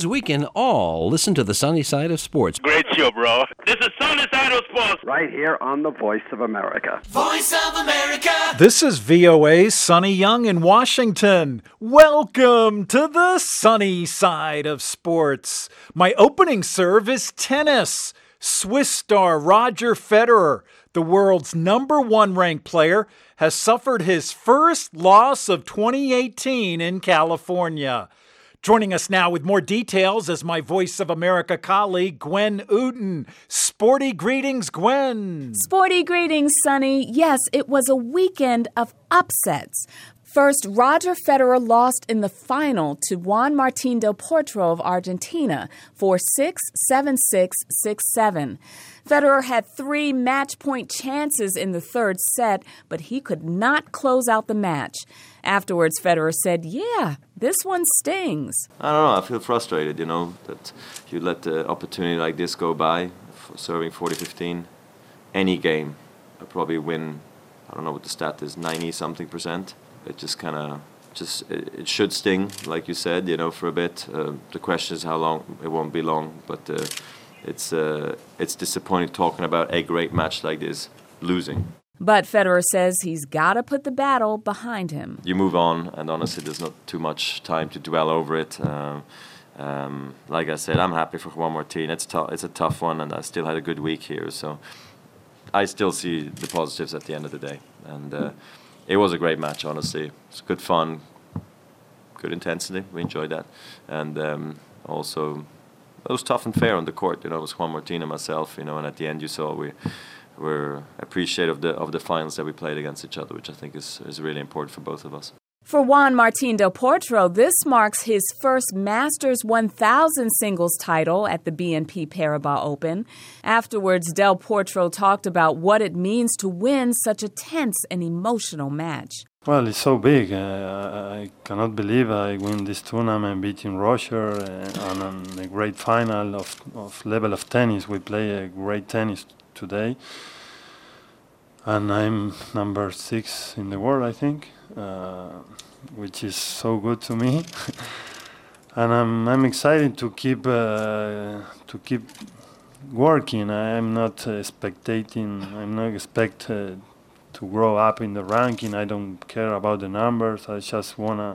we can all listen to the sunny side of sports. Great show, bro. This is Sunny Side of Sports. Right here on the Voice of America. Voice of America. This is VOA's Sonny Young in Washington. Welcome to the sunny side of sports. My opening serve is tennis. Swiss star Roger Federer, the world's #1 ranked player, has suffered his first loss of 2018 in California. Joining us now with more details is my Voice of America colleague, Gwen Uden. Sporty greetings, Gwen. Sporty greetings, Sonny. Yes, it was a weekend of upsets. First, Roger Federer lost in the final to Juan Martín del Potro of Argentina, 4-6, 7-6, 6-7. Federer had 3 match point chances in the third set, but he could not close out the match. Afterwards, Federer said, "Yeah, this one stings." I don't know. I feel frustrated, that you let the opportunity like this go by, serving 40-15. Any game, I probably win, I don't know what the stat is, 90-something%. It just kind of, it should sting, like you said, for a bit. The question is how long. It won't be long, but it's disappointing talking about a great match like this, losing. But Federer says he's got to put the battle behind him. You move on, and honestly, there's not too much time to dwell over it. Like I said, I'm happy for Juan Martín. It's a tough one, and I still had a good week here, so I still see the positives at the end of the day. And it was a great match, honestly. It's good fun, good intensity. We enjoyed that. And also, it was tough and fair on the court. It was Juan Martín and myself, and at the end you saw we were appreciative of the finals that we played against each other, which I think is really important for both of us. For Juan Martín del Potro, this marks his first Masters 1000 singles title at the BNP Paribas Open. Afterwards, del Potro talked about what it means to win such a tense and emotional match. Well, it's so big. I cannot believe I win this tournament, beating Roger, and on a great final of level of tennis. We play a great tennis today. And I'm number 6 in the world, I think, which is so good to me. And I'm excited to keep working. I'm not spectating. I'm not expect to grow up in the ranking. I don't care about the numbers. I just wanna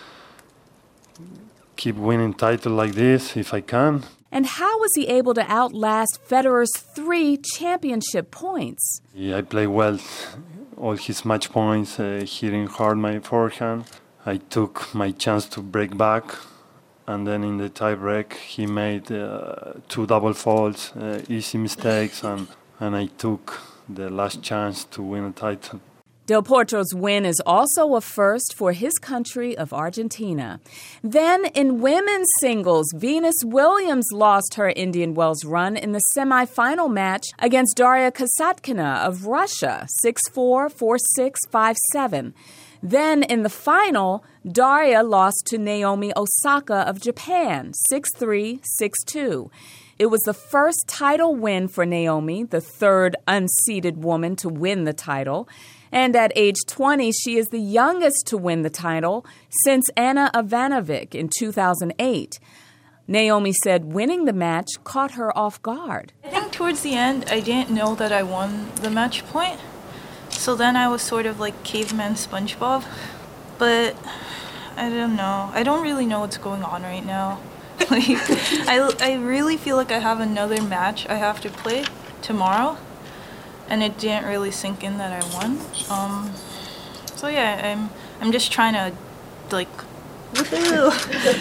keep winning titles like this if I can. And how was he able to outlast Federer's 3 championship points? Yeah, I play well all his match points, hitting hard my forehand. I took my chance to break back, and then in the tie break he made 2 double faults, easy mistakes, and I took the last chance to win a title. Del Potro's win is also a first for his country of Argentina. Then in women's singles, Venus Williams lost her Indian Wells run in the semifinal match against Daria Kasatkina of Russia, 6-4, 4-6, 5-7. Then in the final, Daria lost to Naomi Osaka of Japan, 6-3, 6-2. It was the first title win for Naomi, the 3rd unseeded woman to win the title. And at age 20, she is the youngest to win the title since Anna Ivanovic in 2008. Naomi said winning the match caught her off guard. I think towards the end, I didn't know that I won the match point. So then I was sort of like caveman SpongeBob. But I don't know. I don't really know what's going on right now. I really feel like I have another match I have to play tomorrow. And it didn't really sink in that I won. So yeah, I'm just trying to woohoo,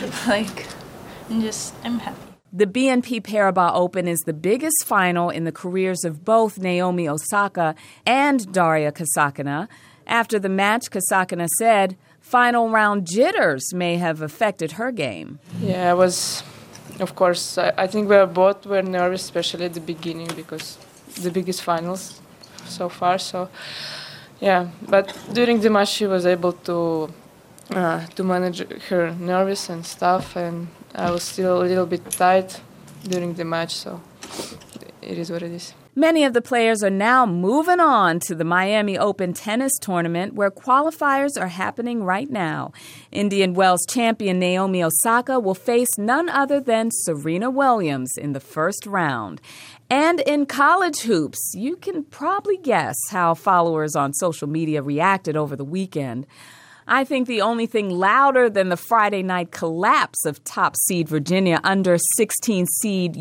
I'm happy. The BNP Paribas Open is the biggest final in the careers of both Naomi Osaka and Daria Kasatkina. After the match, Kasatkina said final round jitters may have affected her game. Yeah, I was, of course, I think we both were nervous, especially at the beginning, because the biggest finals so far. So yeah, but during the match she was able to manage her nervous and stuff, and I was still a little bit tight during the match, so it is what it is. Many of the players are now moving on to the Miami Open tennis tournament where qualifiers are happening right now. Indian Wells champion Naomi Osaka will face none other than Serena Williams in the first round. And in college hoops, you can probably guess how followers on social media reacted over the weekend. I think the only thing louder than the Friday night collapse of top seed Virginia under 16 seed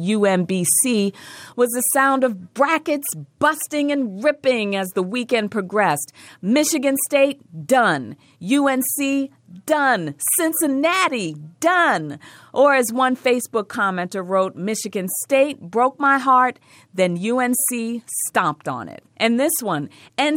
UMBC was the sound of brackets busting and ripping as the weekend progressed. Michigan State, done. UNC, done. Cincinnati, done. Or as one Facebook commenter wrote, Michigan State broke my heart, then UNC stomped on it. And this one,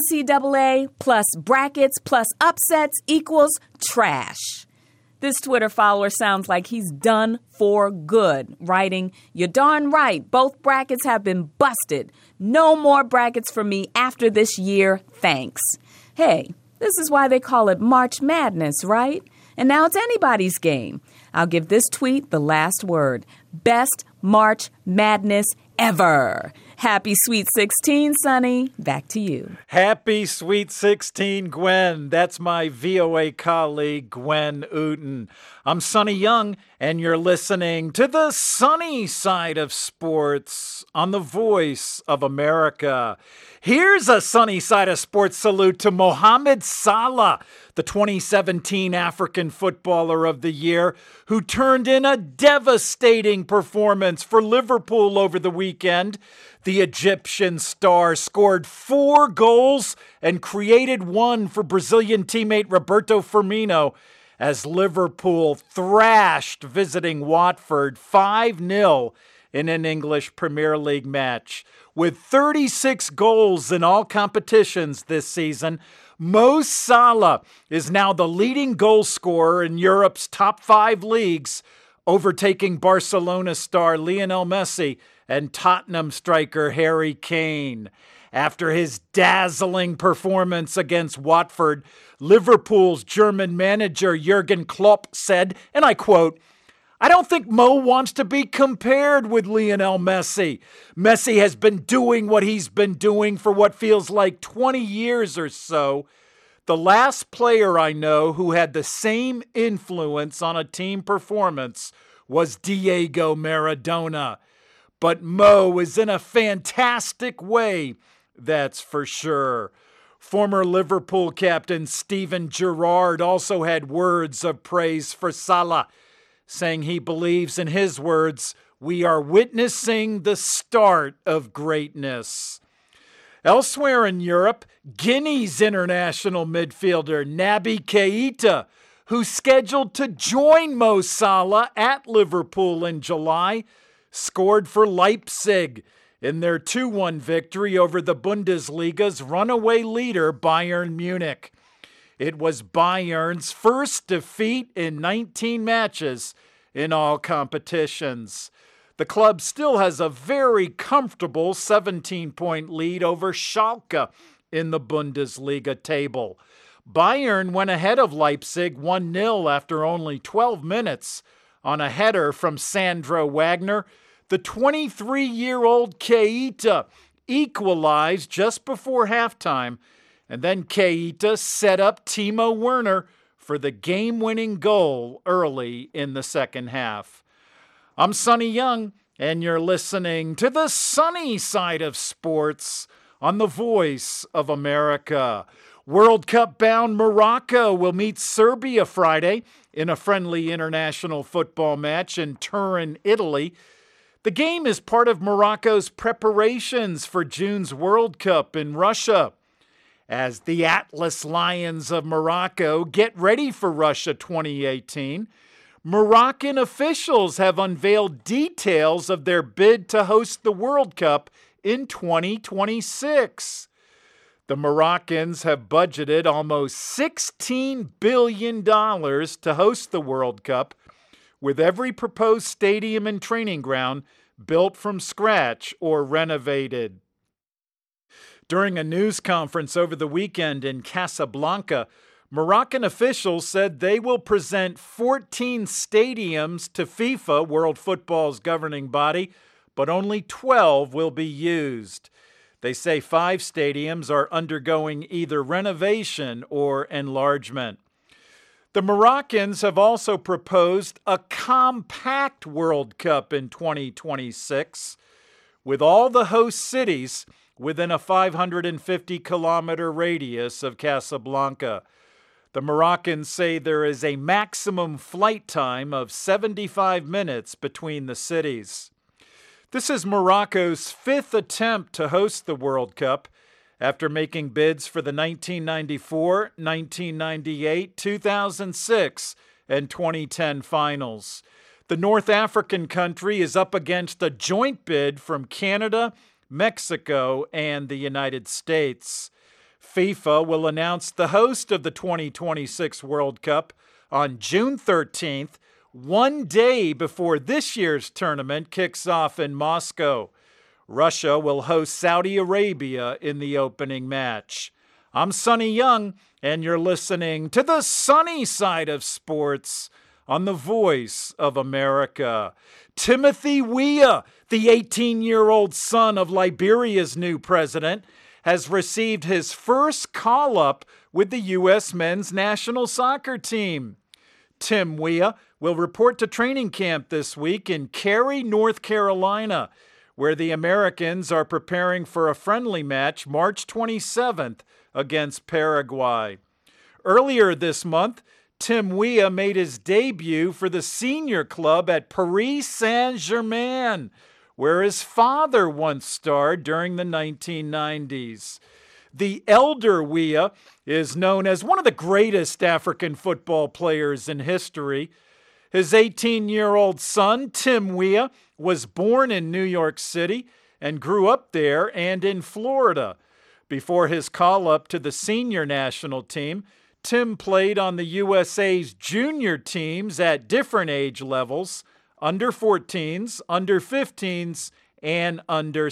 NCAA plus brackets plus upsets equals trash. This Twitter follower sounds like he's done for good, writing, "You're darn right, both brackets have been busted. No more brackets for me after this year, thanks." Hey, this is why they call it March Madness, right? And now it's anybody's game. I'll give this tweet the last word. Best March Madness ever. Happy Sweet 16, Sonny. Back to you. Happy Sweet 16, Gwen. That's my VOA colleague, Gwen Uten. I'm Sonny Young, and you're listening to the sunny side of sports on the Voice of America. Here's a sunny side of sports salute to Mohamed Salah, the 2017 African Footballer of the Year, who turned in a devastating performance for Liverpool over the weekend. The Egyptian star scored 4 goals and created one for Brazilian teammate Roberto Firmino as Liverpool thrashed visiting Watford 5-0 in an English Premier League match. With 36 goals in all competitions this season, Mo Salah is now the leading goal scorer in Europe's top 5 leagues, overtaking Barcelona star Lionel Messi and Tottenham striker Harry Kane. After his dazzling performance against Watford, Liverpool's German manager Jurgen Klopp said, and I quote, "I don't think Mo wants to be compared with Lionel Messi. Messi has been doing what he's been doing for what feels like 20 years or so. The last player I know who had the same influence on a team performance was Diego Maradona. But Mo is in a fantastic way, that's for sure." Former Liverpool captain Steven Gerrard also had words of praise for Salah, saying he believes, in his words, "We are witnessing the start of greatness." Elsewhere in Europe, Guinea's international midfielder Naby Keita, who's scheduled to join Mo Salah at Liverpool in July, scored for Leipzig in their 2-1 victory over the Bundesliga's runaway leader Bayern Munich. It was Bayern's first defeat in 19 matches in all competitions. The club still has a very comfortable 17-point lead over Schalke in the Bundesliga table. Bayern went ahead of Leipzig 1-0 after only 12 minutes on a header from Sandro Wagner. The 23-year-old Keita equalized just before halftime, and then Keita set up Timo Werner for the game-winning goal early in the second half. I'm Sonny Young, and you're listening to the sunny side of sports on the Voice of America. World Cup-bound Morocco will meet Serbia Friday in a friendly international football match in Turin, Italy. The game is part of Morocco's preparations for June's World Cup in Russia. As the Atlas Lions of Morocco get ready for Russia 2018, Moroccan officials have unveiled details of their bid to host the World Cup in 2026. The Moroccans have budgeted almost $16 billion to host the World Cup, with every proposed stadium and training ground built from scratch or renovated. During a news conference over the weekend in Casablanca, Moroccan officials said they will present 14 stadiums to FIFA, World Football's governing body, but only 12 will be used. They say 5 stadiums are undergoing either renovation or enlargement. The Moroccans have also proposed a compact World Cup in 2026, with all the host cities within a 550-kilometer radius of Casablanca. The Moroccans say there is a maximum flight time of 75 minutes between the cities. This is Morocco's 5th attempt to host the World Cup, after making bids for the 1994, 1998, 2006, and 2010 finals. The North African country is up against a joint bid from Canada, Mexico, and the United States. FIFA will announce the host of the 2026 World Cup on June 13th, one day before this year's tournament kicks off in Moscow. Russia will host Saudi Arabia in the opening match. I'm Sonny Young, and you're listening to the sunny side of sports on the Voice of America. Timothy Weah, the 18-year-old son of Liberia's new president, has received his first call-up with the U.S. men's national soccer team. Tim Weah will report to training camp this week in Cary, North Carolina, where the Americans are preparing for a friendly match March 27th against Paraguay. Earlier this month, Tim Weah made his debut for the senior club at Paris Saint-Germain, where his father once starred during the 1990s. The elder Weah is known as one of the greatest African football players in history. His 18-year-old son, Tim Weah, was born in New York City and grew up there and in Florida. Before his call-up to the senior national team, Tim played on the USA's junior teams at different age levels, under 14s, under 15s, and under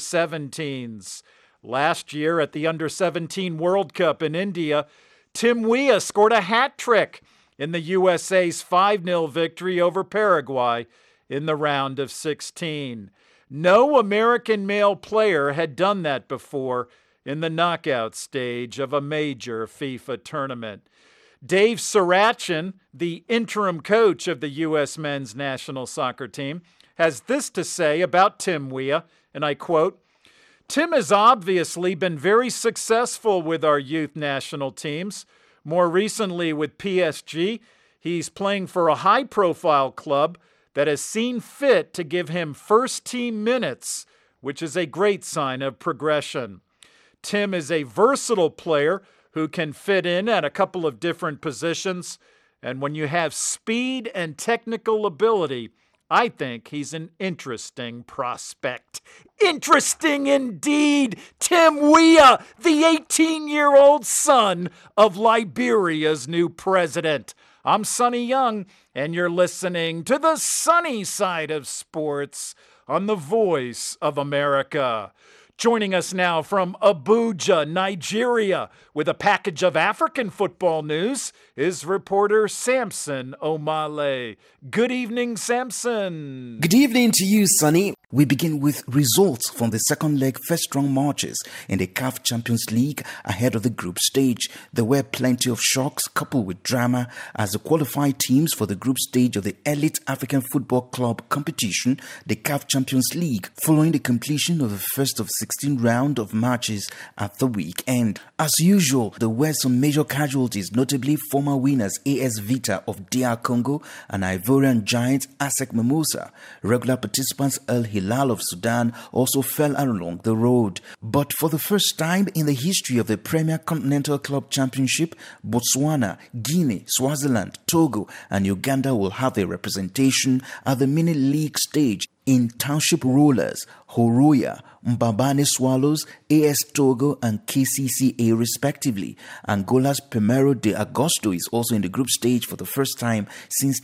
17s. Last year at the Under 17 World Cup in India, Tim Weah scored a hat trick in the USA's 5-0 victory over Paraguay in the round of 16. No American male player had done that before in the knockout stage of a major FIFA tournament. Dave Sarachin, the interim coach of the U.S. men's national soccer team, has this to say about Tim Weah, and I quote, "Tim has obviously been very successful with our youth national teams. More recently with PSG, he's playing for a high-profile club that has seen fit to give him first-team minutes, which is a great sign of progression. Tim is a versatile player who can fit in at a couple of different positions, and when you have speed and technical ability, I think he's an interesting prospect." Interesting indeed! Tim Weah, the 18-year-old son of Liberia's new president. I'm Sonny Young, and you're listening to the sunny side of sports on the Voice of America. Joining us now from Abuja, Nigeria, with a package of African football news is reporter Samson Omale. Good evening, Samson. Good evening to you, Sonny. We begin with results from the second leg first-round matches in the CAF Champions League ahead of the group stage. There were plenty of shocks coupled with drama as the qualified teams for the group stage of the Elite African Football Club competition, the CAF Champions League, following the completion of the first of 16 round of matches at the weekend. As usual, there were some major casualties, notably former winners AS Vita of DR Congo and Ivorian giant ASEC Mimosa. Regular participants El Hilal of Sudan also fell along the road. But for the first time in the history of the Premier Continental Club Championship, Botswana, Guinea, Swaziland, Togo, and Uganda will have their representation at the mini league stage in Township Rollers, Horoya, Mbabane Swallows, AS Togo, and KCCA respectively. Angola's Primero de Agosto is also in the group stage for the first time since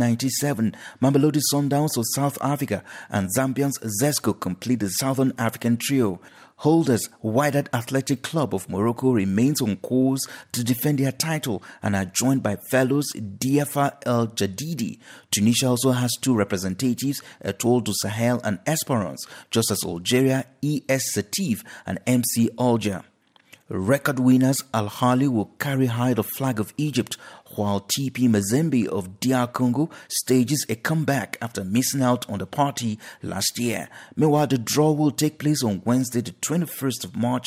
1997. Mamelodi Sundowns of South Africa and Zambia's Zesco complete the Southern African trio. Holders Wydad Athletic Club of Morocco remains on course to defend their title and are joined by fellows Diafa El Jadidi. Tunisia also has two representatives, Etoile du Sahel and Esperance, just as Algeria, ES Setif and MC Alger. Record winners Al Ahly will carry high the flag of Egypt, while TP Mazembe of DR Congo stages a comeback after missing out on the party last year. Meanwhile, the draw will take place on Wednesday, the 21st of March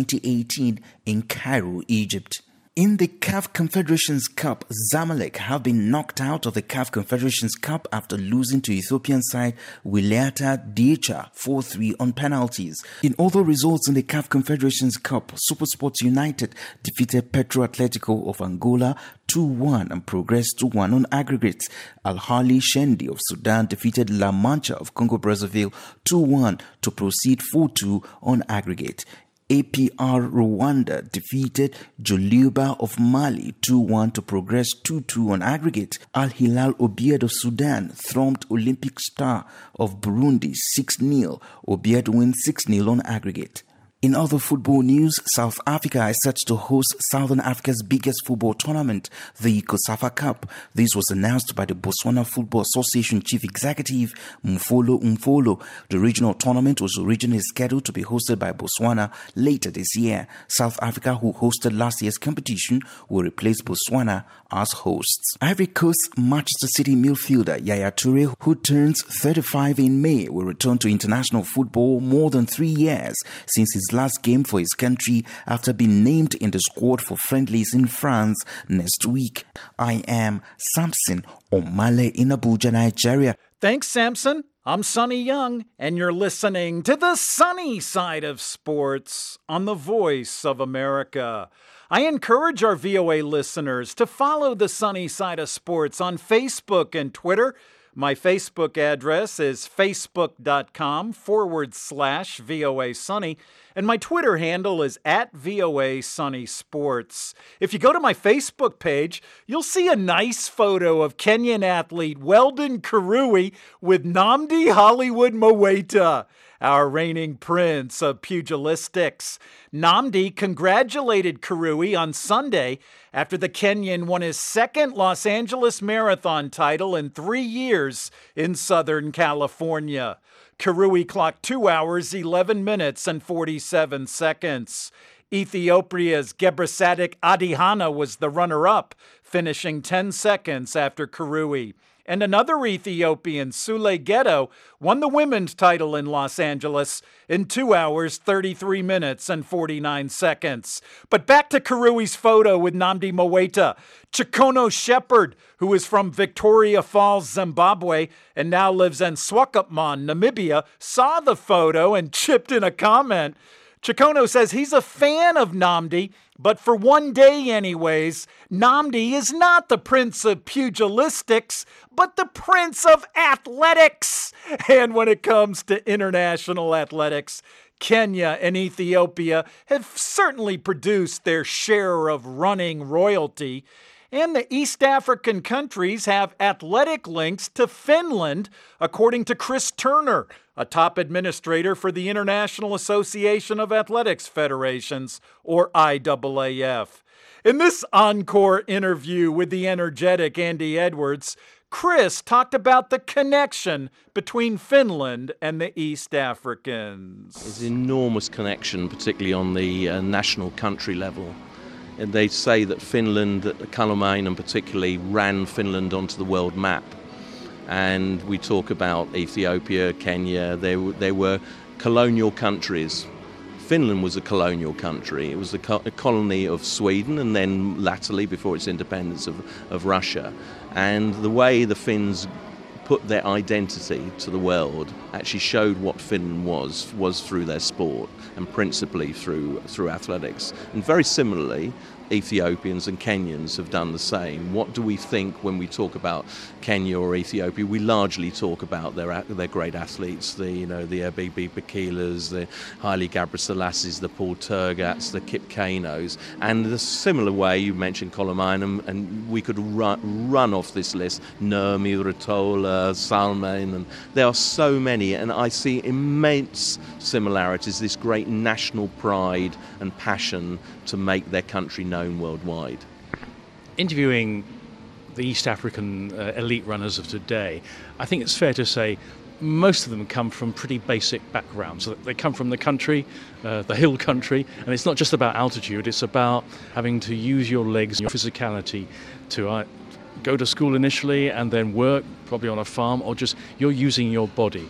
2018 in Cairo, Egypt. In the CAF Confederations Cup, Zamalek have been knocked out of the CAF Confederations Cup after losing to Ethiopian side Wilayata Dicha 4-3 on penalties. In other results in the CAF Confederations Cup, SuperSports United defeated Petro Atletico of Angola 2-1 and progressed 2-1 on aggregate. Al Ahly Shendi of Sudan defeated La Mancha of Congo-Brazzaville 2-1 to proceed 4-2 on aggregate. APR Rwanda defeated Joliba of Mali 2-1 to progress 2-2 on aggregate. Al Hilal Obiad of Sudan thumped Olympic Star of Burundi 6-0. Obiad wins 6-0 on aggregate. In other football news, South Africa is set to host Southern Africa's biggest football tournament, the COSAFA Cup. This was announced by the Botswana Football Association Chief Executive Mfolo Mfolo. The regional tournament was originally scheduled to be hosted by Botswana later this year. South Africa, who hosted last year's competition, will replace Botswana as hosts. Ivory Coast Manchester City midfielder Yaya Toure, who turns 35 in May, will return to international football more than 3 years since his last game for his country after being named in the squad for friendlies in France next week. I am Samson Omale in Abuja, Nigeria. Thanks, Samson. I'm Sonny Young, and you're listening to the sunny side of sports on the Voice of America. I encourage our VOA listeners to follow the sunny side of sports on Facebook and Twitter. My Facebook address is facebook.com/VOA Sunny, and my Twitter handle is @VOA Sunny Sports. If you go to my Facebook page, you'll see a nice photo of Kenyan athlete Weldon Kirui with Nnamdi Hollywood Moweta, our reigning prince of pugilistics. Nnamdi congratulated Kirui on Sunday after the Kenyan won his second Los Angeles Marathon title in 3 years in Southern California. Kirui clocked 2 hours, 11 minutes, and 47 seconds. Ethiopia's Gebrselassie Adihana was the runner-up, finishing 10 seconds after Kirui. And another Ethiopian, Sule Gedo, won the women's title in Los Angeles in 2 hours, 33 minutes, and 49 seconds. But back to Kirui's photo with Nnamdi Moweta. Chikono Shepherd, who is from Victoria Falls, Zimbabwe, and now lives in Swakopmund, Namibia, saw the photo and chipped in a comment. Chikono says he's a fan of Nnamdi, but for one day anyways, Nnamdi is not the prince of pugilistics, but the prince of athletics. And when it comes to international athletics, Kenya and Ethiopia have certainly produced their share of running royalty. And the East African countries have athletic links to Finland, according to Chris Turner, a top administrator for the International Association of Athletics Federations, or IAAF. In this encore interview with the energetic Andy Edwards, Chris talked about the connection between Finland and the East Africans. There's an enormous connection, particularly on the national country level. And they say that Finland, Kalomainen particularly, ran Finland onto the world map. And we talk about Ethiopia, Kenya, they were colonial countries. Finland was a colonial country. It was a colony of Sweden and then latterly, before its independence, of Russia. And the way the Finns put their identity to the world actually showed what Finland was through their sport and principally through athletics. And very similarly, Ethiopians and Kenyans have done the same. What do we think when we talk about Kenya or Ethiopia? We largely talk about their great athletes, the Abebe Bikilas, the Haile Gebrselassie, the Paul Turgats, the Kip Keinos, and the similar way you mentioned Kolomainen, and we could run off this list, Nurmi, Rutola, Salmen, and there are so many, and I see immense similarities, this great national pride and passion to make their country known worldwide. Interviewing the East African elite runners of today, I think it's fair to say most of them come from pretty basic backgrounds. They come from the country, the hill country, and it's not just about altitude, it's about having to use your legs and your physicality to go to school initially and then work, probably on a farm, or just you're using your body.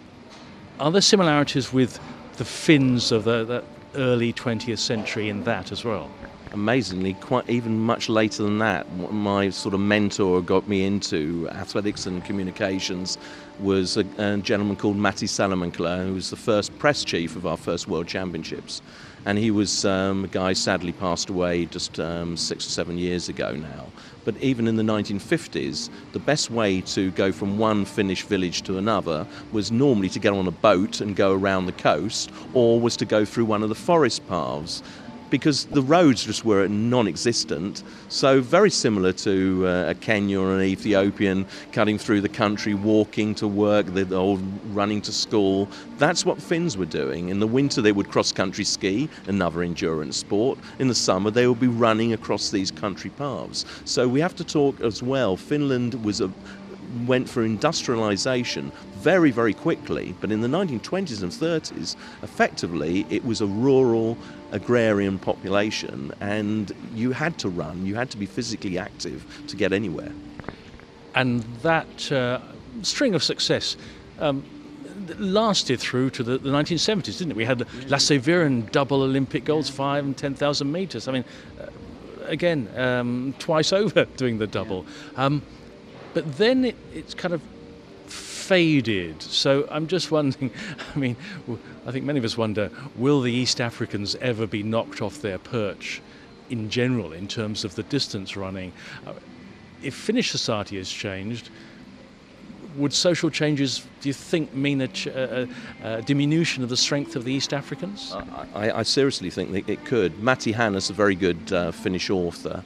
Are there similarities with the Finns of the early 20th century in that as well? Amazingly, quite even much later than that, my sort of mentor got me into athletics and communications was a gentleman called Matti Salamenkala, who was the first press chief of our first World Championships. And he was a guy sadly passed away just 6 or 7 years ago now. But even in the 1950s, the best way to go from one Finnish village to another was normally to get on a boat and go around the coast, or was to go through one of the forest paths, because the roads just were non-existent. So very similar to a Kenyan or an Ethiopian cutting through the country, walking to work, or running to school. That's what Finns were doing. In the winter they would cross-country ski, another endurance sport. In the summer they would be running across these country paths. So we have to talk as well. Finland went for industrialization very, very quickly, but in the 1920s and 30s, effectively, it was a rural agrarian population, and you had to run, you had to be physically active to get anywhere. And that string of success lasted through to the 1970s, didn't it? We had Lasse Viren double Olympic golds, 5 and 10,000 meters. I mean, again, twice over doing the double. But then it's kind of faded. So I'm just wondering, I mean, I think many of us wonder, will the East Africans ever be knocked off their perch in general in terms of the distance running? If Finnish society has changed, would social changes, do you think, mean a diminution of the strength of the East Africans? I seriously think that it could. Matti Hannes, a very good Finnish author,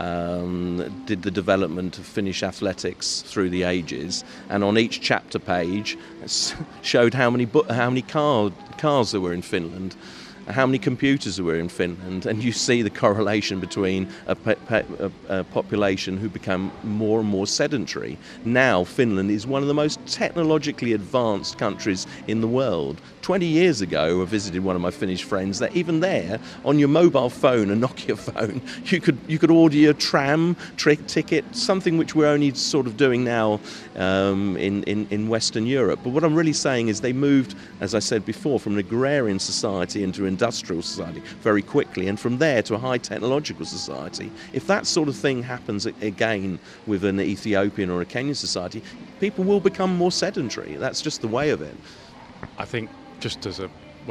did the development of Finnish athletics through the ages, and on each chapter page showed how many cars there were in Finland, how many computers there were in Finland, and you see the correlation between a population who become more and more sedentary. Now Finland is one of the most technologically advanced countries in the world. 20 years ago, I visited one of my Finnish friends, that even there, on your mobile phone, a Nokia phone, you could order your tram ticket, something which we're only sort of doing now in Western Europe. But what I'm really saying is they moved, as I said before, from an agrarian society into an industrial society very quickly, and from there to a high technological society. If that sort of thing happens again with an Ethiopian or a Kenyan society, people will become more sedentary. That's just the way of it. I think, just as a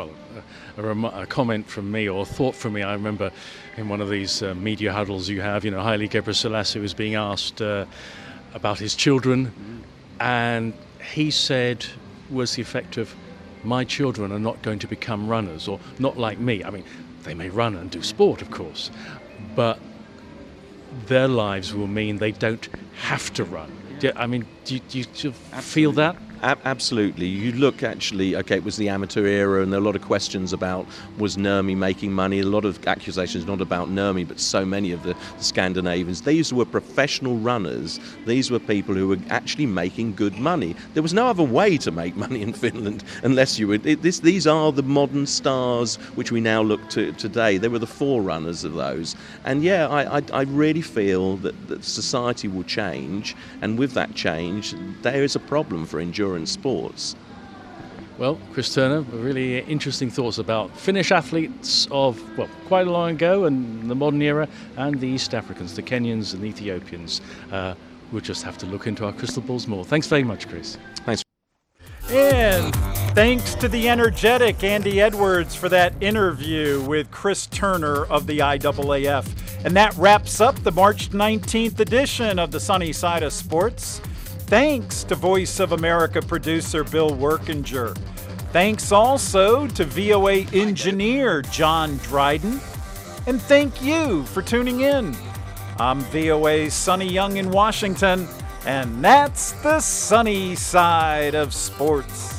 comment from me, or a thought from me, I remember in one of these media huddles you have, Haile Gebrselassie was being asked about his children, and he said, was the effect of, my children are not going to become runners, or not like me. I mean, they may run and do sport, of course, but their lives will mean they don't have to run. I mean, do you feel that? Absolutely. You look, actually, okay, it was the amateur era, and there are a lot of questions about, was Nurmi making money? A lot of accusations not about Nurmi, but so many of the Scandinavians. These were professional runners. These were people who were actually making good money. There was no other way to make money in Finland unless you were... These are the modern stars which we now look to today. They were the forerunners of those. And yeah, I really feel that society will change, and with that change, there is a problem for endurance sports. Well, Chris Turner, really interesting thoughts about Finnish athletes of, quite a long ago and the modern era, and the East Africans, the Kenyans and the Ethiopians. We'll just have to look into our crystal balls more. Thanks very much, Chris. Thanks. And thanks to the energetic Andy Edwards for that interview with Chris Turner of the IAAF. And that wraps up the March 19th edition of the Sunny Side of Sports. Thanks to Voice of America producer Bill Workinger. Thanks also to VOA engineer John Dryden. And thank you for tuning in. I'm VOA's Sonny Young in Washington, and that's the Sunny Side of Sports.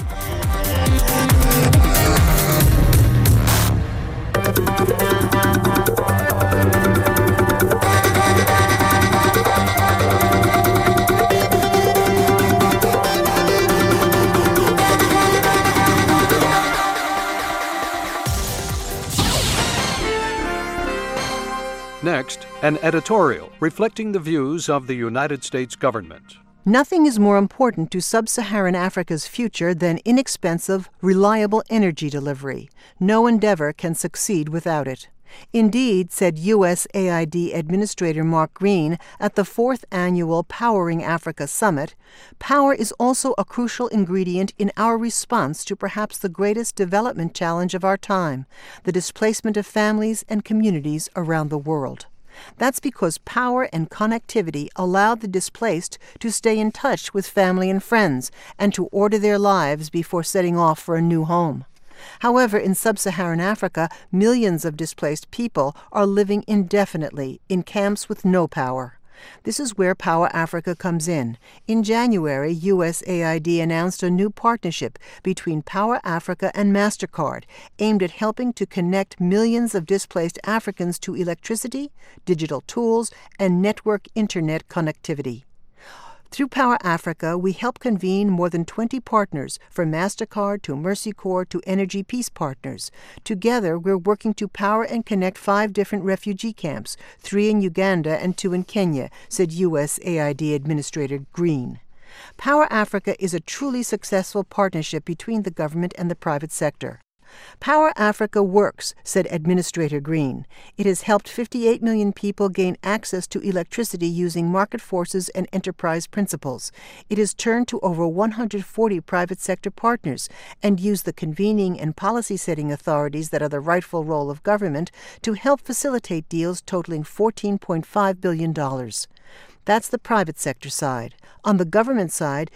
Next, an editorial reflecting the views of the United States government. Nothing is more important to sub-Saharan Africa's future than inexpensive, reliable energy delivery. No endeavor can succeed without it. Indeed, said USAID Administrator Mark Green at the 4th Annual Powering Africa Summit, power is also a crucial ingredient in our response to perhaps the greatest development challenge of our time, the displacement of families and communities around the world. That's because power and connectivity allow the displaced to stay in touch with family and friends and to order their lives before setting off for a new home. However, in sub-Saharan Africa, millions of displaced people are living indefinitely in camps with no power. This is where Power Africa comes in. In January, USAID announced a new partnership between Power Africa and MasterCard, aimed at helping to connect millions of displaced Africans to electricity, digital tools, and network internet connectivity. Through Power Africa, we help convene more than 20 partners, from MasterCard to Mercy Corps to Energy Peace Partners. Together, we're working to power and connect 5 different refugee camps, 3 in Uganda and 2 in Kenya, said USAID Administrator Green. Power Africa is a truly successful partnership between the government and the private sector. Power Africa works, said Administrator Green. It has helped 58 million people gain access to electricity using market forces and enterprise principles. It has turned to over 140 private sector partners and used the convening and policy-setting authorities that are the rightful role of government to help facilitate deals totaling $14.5 billion. That's the private sector side. On the government side,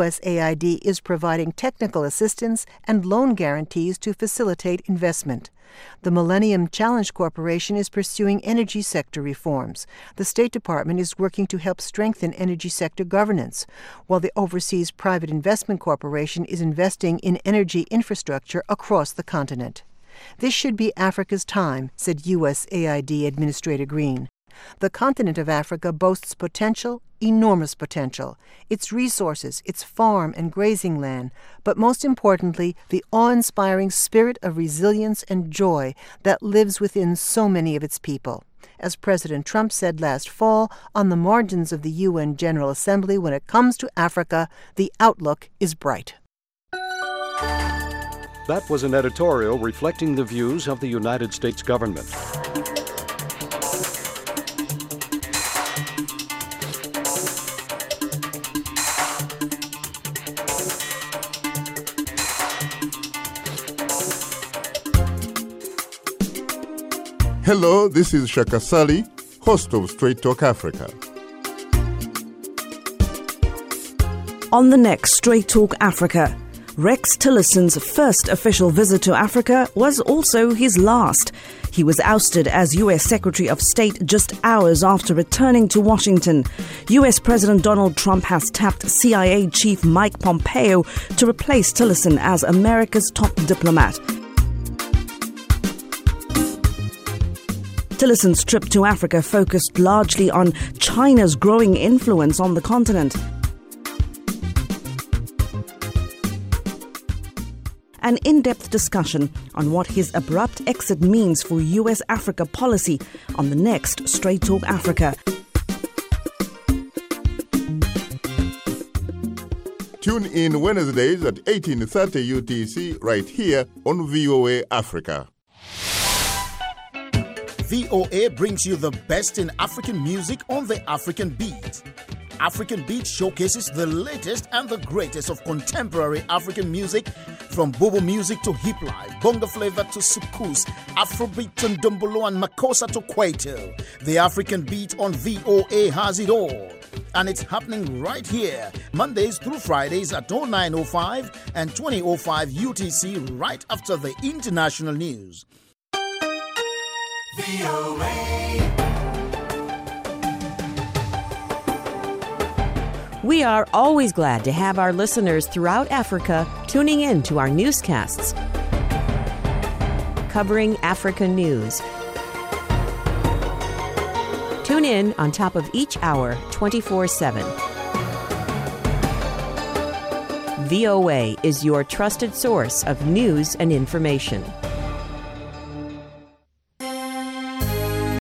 USAID is providing technical assistance and loan guarantees to facilitate investment. The Millennium Challenge Corporation is pursuing energy sector reforms. The State Department is working to help strengthen energy sector governance, while the Overseas Private Investment Corporation is investing in energy infrastructure across the continent. This should be Africa's time, said USAID Administrator Green. The continent of Africa boasts potential, enormous potential, its resources, its farm and grazing land, but most importantly, the awe-inspiring spirit of resilience and joy that lives within so many of its people. As President Trump said last fall on the margins of the UN General Assembly, when it comes to Africa, the outlook is bright. That was an editorial reflecting the views of the United States government. Hello, this is Shaka Sali, host of Straight Talk Africa. On the next Straight Talk Africa, Rex Tillerson's first official visit to Africa was also his last. He was ousted as U.S. Secretary of State just hours after returning to Washington. U.S. President Donald Trump has tapped CIA Chief Mike Pompeo to replace Tillerson as America's top diplomat. Tillerson's trip to Africa focused largely on China's growing influence on the continent. An in-depth discussion on what his abrupt exit means for U.S.-Africa policy on the next Straight Talk Africa. Tune in Wednesdays at 18:30 UTC right here on VOA Africa. VOA brings you the best in African music on the African beat. African Beat showcases the latest and the greatest of contemporary African music, from bobo music to hip life, bongo flavor to soukous, Afrobeat and Ndombolo and Makossa to Kwaito. The African Beat on VOA has it all. And it's happening right here, Mondays through Fridays at 09:05 and 20:05 UTC, right after the international news. We are always glad to have our listeners throughout Africa tuning in to our newscasts, covering African news. Tune in on top of each hour, 24/7. VOA is your trusted source of news and information.